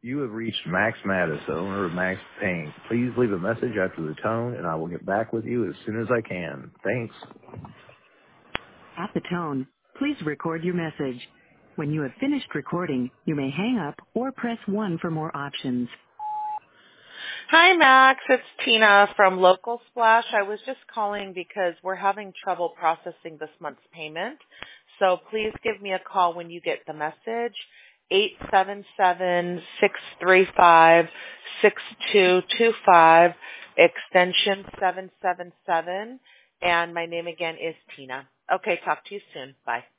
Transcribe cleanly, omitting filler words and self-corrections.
You have reached Max Mattis, owner of Max Paint. Please leave a message after the tone, and I will get back with you as soon as I can. Thanks. At the tone, please record your message. When you have finished recording, you may hang up or press 1 for more options. Hi, Max. It's Tina from Local Splash. I was just calling because we're having trouble processing this month's payment. So please give me a call when you get the message, 877-635-6225, extension 777. And my name again is Tina. Okay, talk to you soon. Bye.